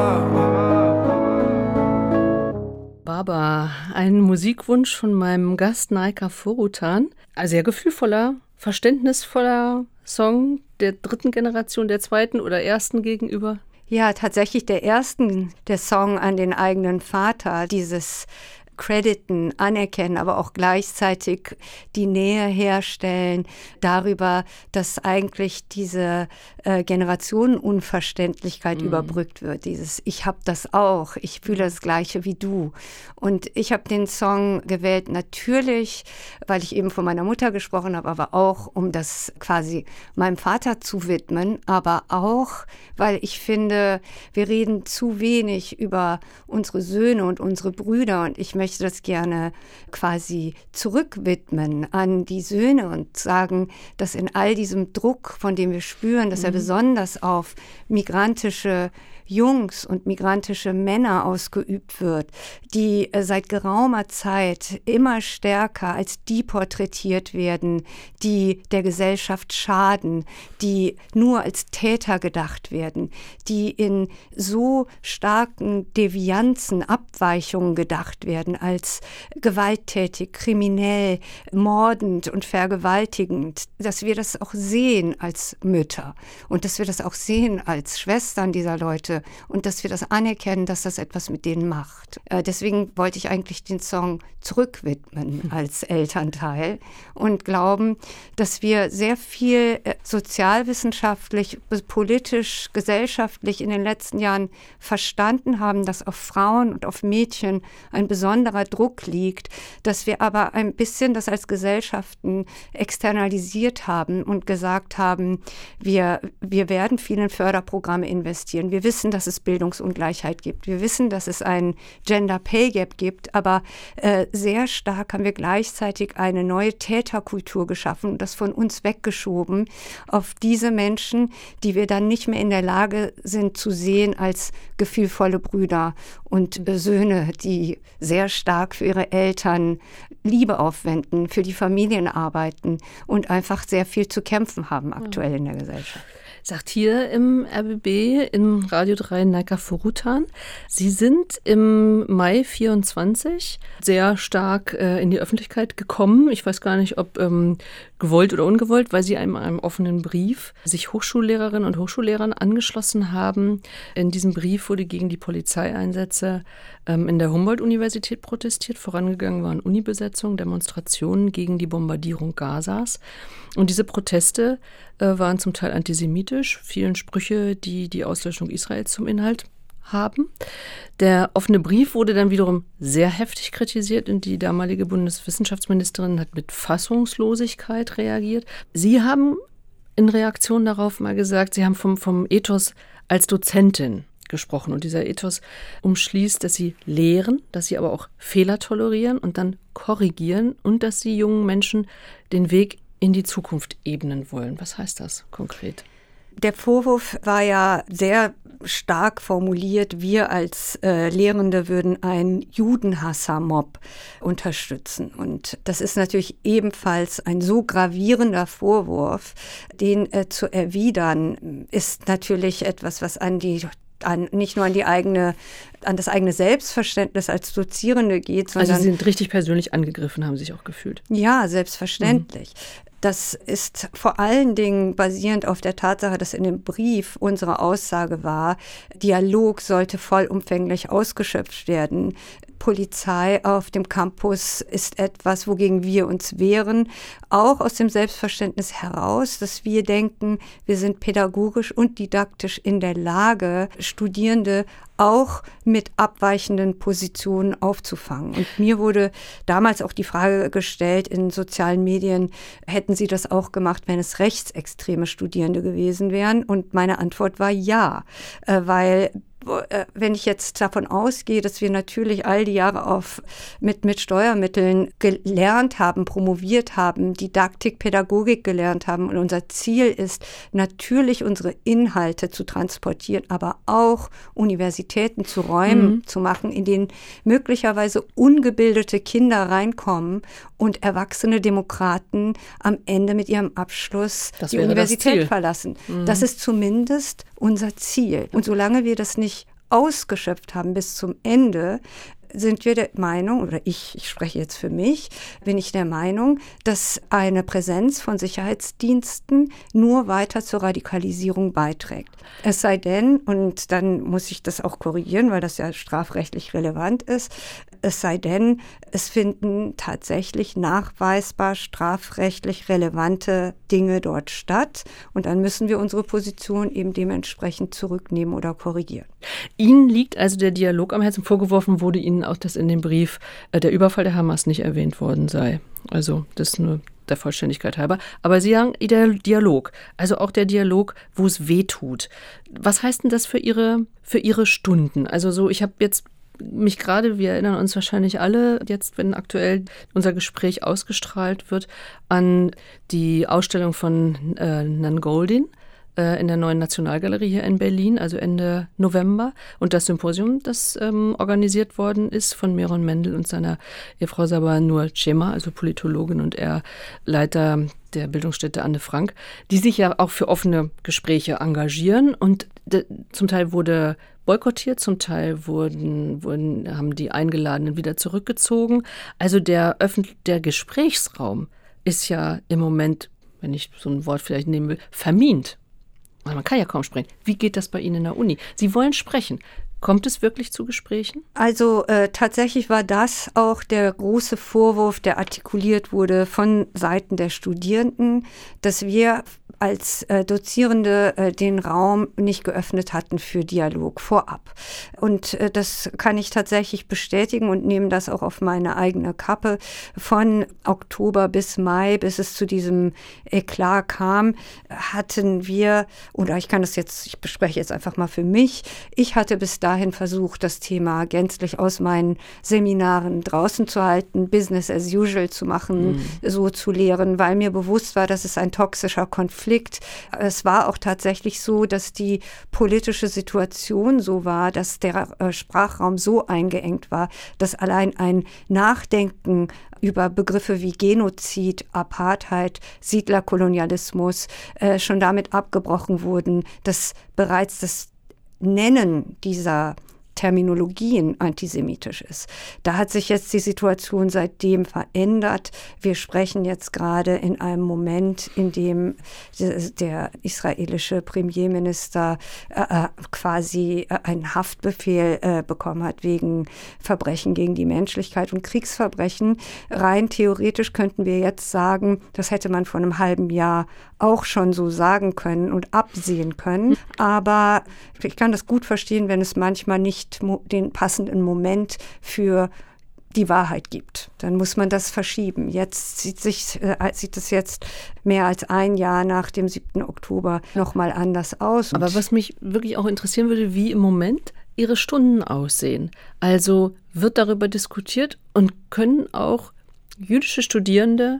Baba, ein Musikwunsch von meinem Gast Naika Forutan. Ein sehr gefühlvoller, verständnisvoller Song der dritten Generation, der zweiten oder ersten gegenüber. Ja, tatsächlich der Song an den eigenen Vater, dieses crediten, anerkennen, aber auch gleichzeitig die Nähe herstellen darüber, dass eigentlich diese Generationenunverständlichkeit überbrückt wird. Dieses Ich hab das auch, ich fühle das Gleiche wie du. Und ich habe den Song gewählt natürlich, weil ich eben von meiner Mutter gesprochen habe, aber auch, um das quasi meinem Vater zu widmen, aber auch, weil ich finde, wir reden zu wenig über unsere Söhne und unsere Brüder und ich möchte das gerne quasi zurückwidmen an die Söhne und sagen, dass in all diesem Druck, von dem wir spüren, dass er besonders auf migrantische Jungs und migrantische Männer ausgeübt wird, die seit geraumer Zeit immer stärker als die porträtiert werden, die der Gesellschaft schaden, die nur als Täter gedacht werden, die in so starken Devianzen, Abweichungen gedacht werden, als gewalttätig, kriminell, mordend und vergewaltigend, dass wir das auch sehen als Mütter und dass wir das auch sehen als Schwestern dieser Leute und dass wir das anerkennen, dass das etwas mit denen macht. Deswegen wollte ich eigentlich den Song zurückwidmen als Elternteil und glauben, dass wir sehr viel sozialwissenschaftlich, politisch, gesellschaftlich in den letzten Jahren verstanden haben, dass auf Frauen und auf Mädchen ein besonderer Druck liegt, dass wir aber ein bisschen das als Gesellschaften externalisiert haben und gesagt haben, wir werden viel in Förderprogramme investieren. Wir wissen, dass es Bildungsungleichheit gibt. Wir wissen, dass es einen Gender Pay Gap gibt, aber sehr stark haben wir gleichzeitig eine neue Täterkultur geschaffen und das von uns weggeschoben auf diese Menschen, die wir dann nicht mehr in der Lage sind zu sehen als gefühlvolle Brüder und Söhne, die sehr stark für ihre Eltern Liebe aufwenden, für die Familien arbeiten und einfach sehr viel zu kämpfen haben aktuell in der Gesellschaft. Sagt hier im RBB, im Radio 3 Naika Furutan, Sie sind im Mai 24 sehr stark in die Öffentlichkeit gekommen. Ich weiß gar nicht, ob gewollt oder ungewollt, weil Sie einem offenen Brief sich Hochschullehrerinnen und Hochschullehrern angeschlossen haben. In diesem Brief wurde gegen die Polizeieinsätze in der Humboldt-Universität protestiert. Vorangegangen waren Unibesetzungen, Demonstrationen gegen die Bombardierung Gazas. Und diese Proteste waren zum Teil antisemitisch, vielen Sprüche, die die Auslöschung Israels zum Inhalt haben. Der offene Brief wurde dann wiederum sehr heftig kritisiert und die damalige Bundeswissenschaftsministerin hat mit Fassungslosigkeit reagiert. Sie haben in Reaktion darauf mal gesagt, Sie haben vom Ethos als Dozentin gesprochen und dieser Ethos umschließt, dass Sie lehren, dass Sie aber auch Fehler tolerieren und dann korrigieren und dass Sie jungen Menschen den Weg in die Zukunft ebnen wollen. Was heißt das konkret? Der Vorwurf war ja sehr stark formuliert. Wir als Lehrende würden einen Judenhasser-Mob unterstützen. Und das ist natürlich ebenfalls ein so gravierender Vorwurf, den zu erwidern, ist natürlich etwas, was nicht nur an das eigene Selbstverständnis als Dozierende geht, sondern... Also Sie sind richtig persönlich angegriffen, haben sich auch gefühlt. Ja, selbstverständlich. Das ist vor allen Dingen basierend auf der Tatsache, dass in dem Brief unsere Aussage war, Dialog sollte vollumfänglich ausgeschöpft werden. Polizei auf dem Campus ist etwas, wogegen wir uns wehren, auch aus dem Selbstverständnis heraus, dass wir denken, wir sind pädagogisch und didaktisch in der Lage, Studierende auch mit abweichenden Positionen aufzufangen. Und mir wurde damals auch die Frage gestellt in sozialen Medien, hätten Sie das auch gemacht, wenn es rechtsextreme Studierende gewesen wären? Und meine Antwort war ja, weil wenn ich jetzt davon ausgehe, dass wir natürlich all die Jahre mit Steuermitteln gelernt haben, promoviert haben, Didaktik, Pädagogik gelernt haben und unser Ziel ist, natürlich unsere Inhalte zu transportieren, aber auch Universitäten zu Räumen zu machen, in denen möglicherweise ungebildete Kinder reinkommen und erwachsene Demokraten am Ende mit ihrem Abschluss die Universität verlassen. Das ist zumindest unser Ziel. Und solange wir das nicht ausgeschöpft haben bis zum Ende, sind wir der Meinung, oder ich spreche jetzt für mich, bin ich der Meinung, dass eine Präsenz von Sicherheitsdiensten nur weiter zur Radikalisierung beiträgt. Es sei denn, und dann muss ich das auch korrigieren, weil das ja strafrechtlich relevant ist, Es sei denn, es finden tatsächlich nachweisbar strafrechtlich relevante Dinge dort statt. Und dann müssen wir unsere Position eben dementsprechend zurücknehmen oder korrigieren. Ihnen liegt also der Dialog am Herzen. Vorgeworfen wurde Ihnen auch, dass in dem Brief der Überfall der Hamas nicht erwähnt worden sei. Also das nur der Vollständigkeit halber. Aber Sie sagen, der Dialog, also auch der Dialog, wo es weh tut. Was heißt denn das für Ihre Stunden? Also so, ich habe jetzt mich gerade, wir erinnern uns wahrscheinlich alle jetzt, wenn aktuell unser Gespräch ausgestrahlt wird, an die Ausstellung von Nan Goldin in der Neuen Nationalgalerie hier in Berlin, also Ende November. Und das Symposium, das organisiert worden ist von Meron Mendel und seiner Ehefrau Sabah Nur Cema, also Politologin und er Leiter der Bildungsstätte Anne Frank, die sich ja auch für offene Gespräche engagieren. Und zum Teil wurde boykottiert, zum Teil haben die Eingeladenen wieder zurückgezogen. Also der Gesprächsraum ist ja im Moment, wenn ich so ein Wort vielleicht nehmen will, vermint. Man kann ja kaum sprechen. Wie geht das bei Ihnen in der Uni? Sie wollen sprechen. Kommt es wirklich zu Gesprächen? Also tatsächlich war das auch der große Vorwurf, der artikuliert wurde von Seiten der Studierenden, dass wir als Dozierende den Raum nicht geöffnet hatten für Dialog vorab. Und das kann ich tatsächlich bestätigen und nehme das auch auf meine eigene Kappe. Von Oktober bis Mai, bis es zu diesem Eklat kam, hatten wir, oder ich bespreche jetzt einfach mal für mich, ich hatte bis dahin versucht, das Thema gänzlich aus meinen Seminaren draußen zu halten, Business as usual zu machen, so zu lehren, weil mir bewusst war, dass es ein toxischer Konflikt. Es war auch tatsächlich so, dass die politische Situation so war, dass der Sprachraum so eingeengt war, dass allein ein Nachdenken über Begriffe wie Genozid, Apartheid, Siedlerkolonialismus schon damit abgebrochen wurden, dass bereits das Nennen dieser Terminologien antisemitisch ist. Da hat sich jetzt die Situation seitdem verändert. Wir sprechen jetzt gerade in einem Moment, in dem der israelische Premierminister quasi einen Haftbefehl bekommen hat wegen Verbrechen gegen die Menschlichkeit und Kriegsverbrechen. Rein theoretisch könnten wir jetzt sagen, das hätte man vor einem halben Jahr auch schon so sagen können und absehen können. Aber ich kann das gut verstehen, wenn es manchmal nicht den passenden Moment für die Wahrheit gibt. Dann muss man das verschieben. Jetzt sieht es jetzt mehr als ein Jahr nach dem 7. Oktober nochmal anders aus. Aber was mich wirklich auch interessieren würde, wie im Moment Ihre Stunden aussehen. Also wird darüber diskutiert und können auch jüdische Studierende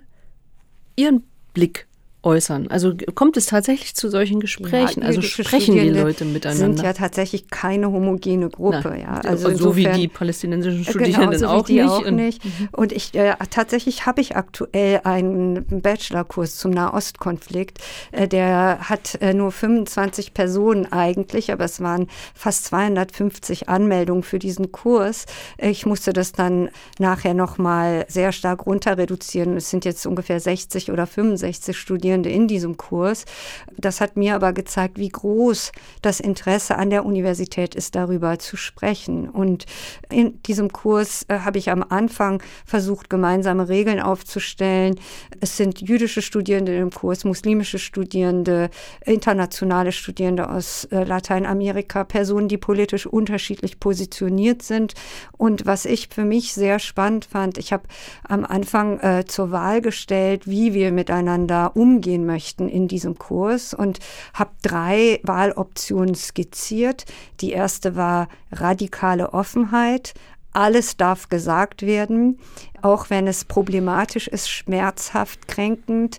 ihren Blick äußern? Also kommt es tatsächlich zu solchen Gesprächen? Ja, also sprechen die Leute miteinander? Sind ja tatsächlich keine homogene Gruppe. Ja. Also insofern, so wie die palästinensischen Studierenden so auch, nicht. Und tatsächlich habe ich aktuell einen Bachelorkurs zum Nahostkonflikt. Der hat nur 25 Personen eigentlich, aber es waren fast 250 Anmeldungen für diesen Kurs. Ich musste das dann nachher nochmal sehr stark runter reduzieren. Es sind jetzt ungefähr 60 oder 65 Studierende in diesem Kurs. Das hat mir aber gezeigt, wie groß das Interesse an der Universität ist, darüber zu sprechen. Und in diesem Kurs habe ich am Anfang versucht, gemeinsame Regeln aufzustellen. Es sind jüdische Studierende im Kurs, muslimische Studierende, internationale Studierende aus Lateinamerika, Personen, die politisch unterschiedlich positioniert sind. Und was ich für mich sehr spannend fand, ich habe am Anfang zur Wahl gestellt, wie wir miteinander umgehen möchten in diesem Kurs und habe 3 Wahloptionen skizziert. Die erste war radikale Offenheit. Alles darf gesagt werden, auch wenn es problematisch ist, schmerzhaft, kränkend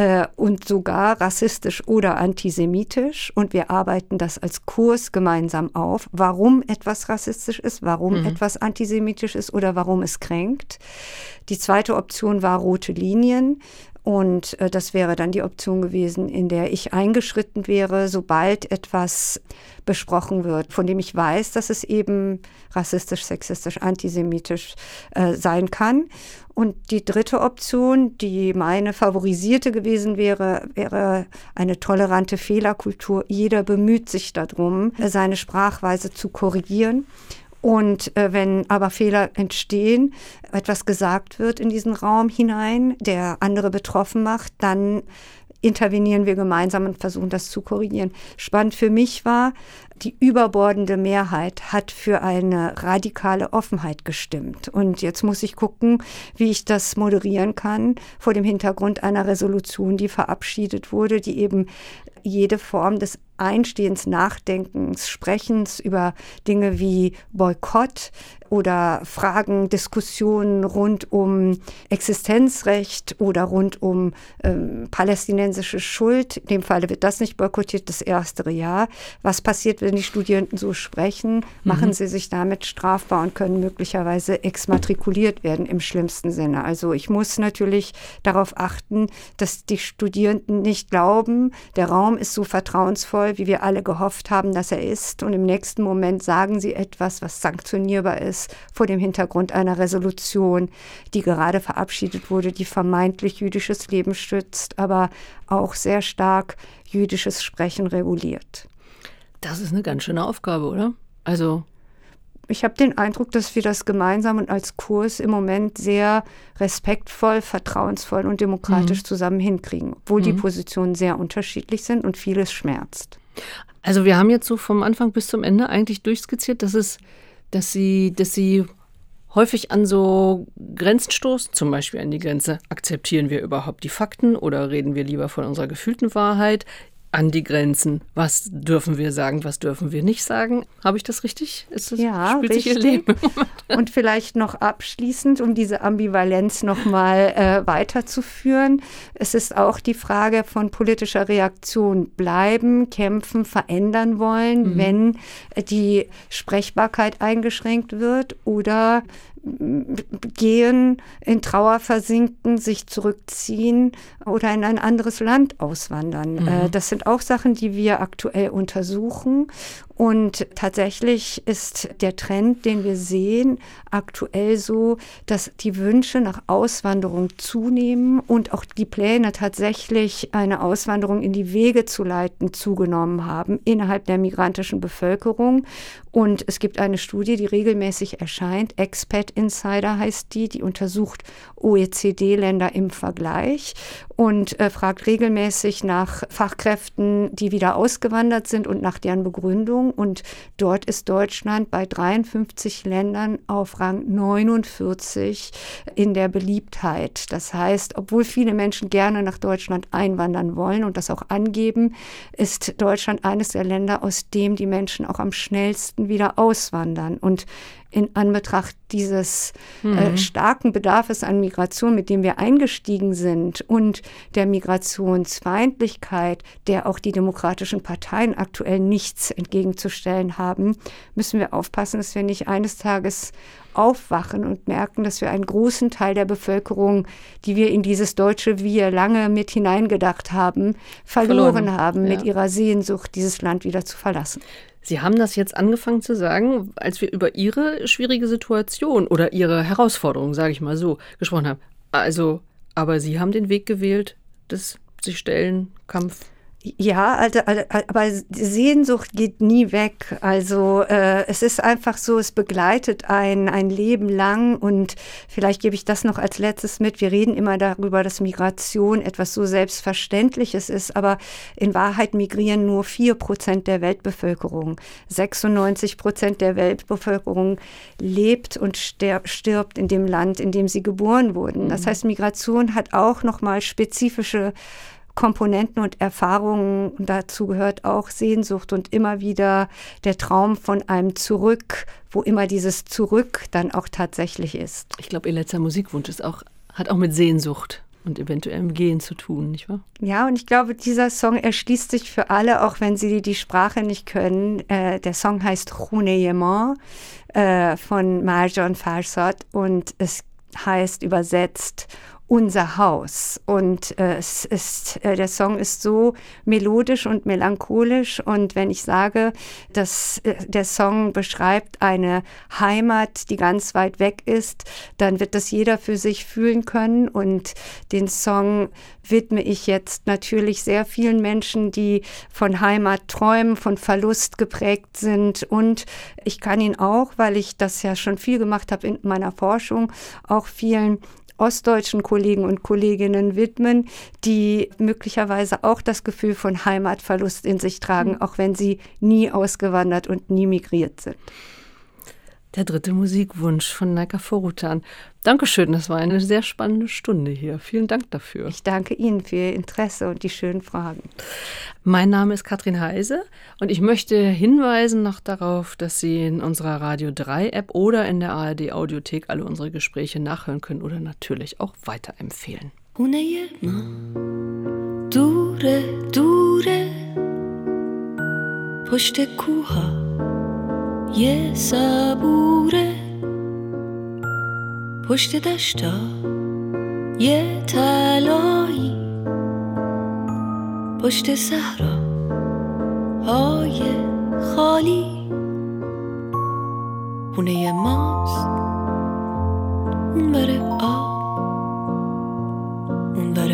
und sogar rassistisch oder antisemitisch. Und wir arbeiten das als Kurs gemeinsam auf, warum etwas rassistisch ist, warum etwas antisemitisch ist oder warum es kränkt. Die zweite Option war rote Linien. Und das wäre dann die Option gewesen, in der ich eingeschritten wäre, sobald etwas besprochen wird, von dem ich weiß, dass es eben rassistisch, sexistisch, antisemitisch sein kann. Und die dritte Option, die meine favorisierte gewesen wäre, wäre eine tolerante Fehlerkultur. Jeder bemüht sich darum, seine Sprachweise zu korrigieren. Und wenn aber Fehler entstehen, etwas gesagt wird in diesen Raum hinein, der andere betroffen macht, dann intervenieren wir gemeinsam und versuchen das zu korrigieren. Spannend für mich war, die überbordende Mehrheit hat für eine radikale Offenheit gestimmt. Und jetzt muss ich gucken, wie ich das moderieren kann vor dem Hintergrund einer Resolution, die verabschiedet wurde, die eben jede Form des Einstehens, Nachdenkens, Sprechens über Dinge wie Boykott oder Fragen, Diskussionen rund um Existenzrecht oder rund um palästinensische Schuld. In dem Falle wird das nicht boykottiert, das erstere Jahr. Was passiert, wenn die Studierenden so sprechen? Machen sie sich damit strafbar und können möglicherweise exmatrikuliert werden im schlimmsten Sinne. Also ich muss natürlich darauf achten, dass die Studierenden nicht glauben, der Raum ist so vertrauensvoll, wie wir alle gehofft haben, dass er ist. Und im nächsten Moment sagen sie etwas, was sanktionierbar ist, vor dem Hintergrund einer Resolution, die gerade verabschiedet wurde, die vermeintlich jüdisches Leben stützt, aber auch sehr stark jüdisches Sprechen reguliert. Das ist eine ganz schöne Aufgabe, oder? Also ich habe den Eindruck, dass wir das gemeinsam und als Kurs im Moment sehr respektvoll, vertrauensvoll und demokratisch zusammen hinkriegen, obwohl die Positionen sehr unterschiedlich sind und vieles schmerzt. Also wir haben jetzt so vom Anfang bis zum Ende eigentlich durchskizziert, dass sie häufig an so Grenzen stoßen, zum Beispiel an die Grenze, akzeptieren wir überhaupt die Fakten oder reden wir lieber von unserer gefühlten Wahrheit? An die Grenzen, was dürfen wir sagen, was dürfen wir nicht sagen? Habe ich das richtig? Spielt sich Ihr Leben im Moment? Und vielleicht noch abschließend, um diese Ambivalenz noch mal weiterzuführen. Es ist auch die Frage von politischer Reaktion. Bleiben, kämpfen, verändern wollen, wenn die Sprechbarkeit eingeschränkt wird, oder gehen, in Trauer versinken, sich zurückziehen oder in ein anderes Land auswandern. Das sind auch Sachen, die wir aktuell untersuchen. Und tatsächlich ist der Trend, den wir sehen, aktuell so, dass die Wünsche nach Auswanderung zunehmen und auch die Pläne, tatsächlich eine Auswanderung in die Wege zu leiten, zugenommen haben innerhalb der migrantischen Bevölkerung. Und es gibt eine Studie, die regelmäßig erscheint, Expat Insider heißt die untersucht OECD-Länder im Vergleich und fragt regelmäßig nach Fachkräften, die wieder ausgewandert sind und nach deren Begründung. Und dort ist Deutschland bei 53 Ländern auf Rang 49 in der Beliebtheit. Das heißt, obwohl viele Menschen gerne nach Deutschland einwandern wollen und das auch angeben, ist Deutschland eines der Länder, aus dem die Menschen auch am schnellsten wieder auswandern. Und in Anbetracht dieses starken Bedarfs an Migration, mit dem wir eingestiegen sind, und der Migrationsfeindlichkeit, der auch die demokratischen Parteien aktuell nichts entgegenzustellen haben, müssen wir aufpassen, dass wir nicht eines Tages aufwachen und merken, dass wir einen großen Teil der Bevölkerung, die wir in dieses deutsche Wir lange mit hineingedacht haben, verloren haben mit ihrer Sehnsucht, dieses Land wieder zu verlassen. Sie haben das jetzt angefangen zu sagen, als wir über Ihre schwierige Situation oder Ihre Herausforderung, sage ich mal so, gesprochen haben. Also, aber Sie haben den Weg gewählt, des sich stellen, Kampf. Ja, aber Sehnsucht geht nie weg. Also es ist einfach so, es begleitet ein Leben lang. Und vielleicht gebe ich das noch als letztes mit. Wir reden immer darüber, dass Migration etwas so Selbstverständliches ist. Aber in Wahrheit migrieren nur 4% der Weltbevölkerung. 96% der Weltbevölkerung lebt und stirbt in dem Land, in dem sie geboren wurden. Das heißt, Migration hat auch nochmal spezifische Komponenten und Erfahrungen. Dazu gehört auch Sehnsucht und immer wieder der Traum von einem Zurück, wo immer dieses Zurück dann auch tatsächlich ist. Ich glaube, Ihr letzter Musikwunsch hat auch mit Sehnsucht und eventuellem Gehen zu tun, nicht wahr? Ja, und ich glaube, dieser Song erschließt sich für alle, auch wenn sie die Sprache nicht können. Der Song heißt Khune Yemen von Marjan Farsad und es heißt übersetzt unser Haus. Und der Song ist so melodisch und melancholisch. Und wenn ich sage, dass der Song beschreibt eine Heimat, die ganz weit weg ist, dann wird das jeder für sich fühlen können. Und den Song widme ich jetzt natürlich sehr vielen Menschen, die von Heimat träumen, von Verlust geprägt sind. Und ich kann ihn auch, weil ich das ja schon viel gemacht habe in meiner Forschung, auch vielen ostdeutschen Kollegen und Kolleginnen widmen, die möglicherweise auch das Gefühl von Heimatverlust in sich tragen, auch wenn sie nie ausgewandert und nie migriert sind. Der dritte Musikwunsch von Naika Foroutan. Dankeschön, das war eine sehr spannende Stunde hier. Vielen Dank dafür. Ich danke Ihnen für Ihr Interesse und die schönen Fragen. Mein Name ist Katrin Heise und ich möchte hinweisen noch darauf, dass Sie in unserer Radio 3 App oder in der ARD Audiothek alle unsere Gespräche nachhören können oder natürlich auch weiterempfehlen. Dure, dure, پشت کوها یه صبوره پشت دشتا یه طلایی پشت صحرا های خالی خونه ماست اون بره آب اون بره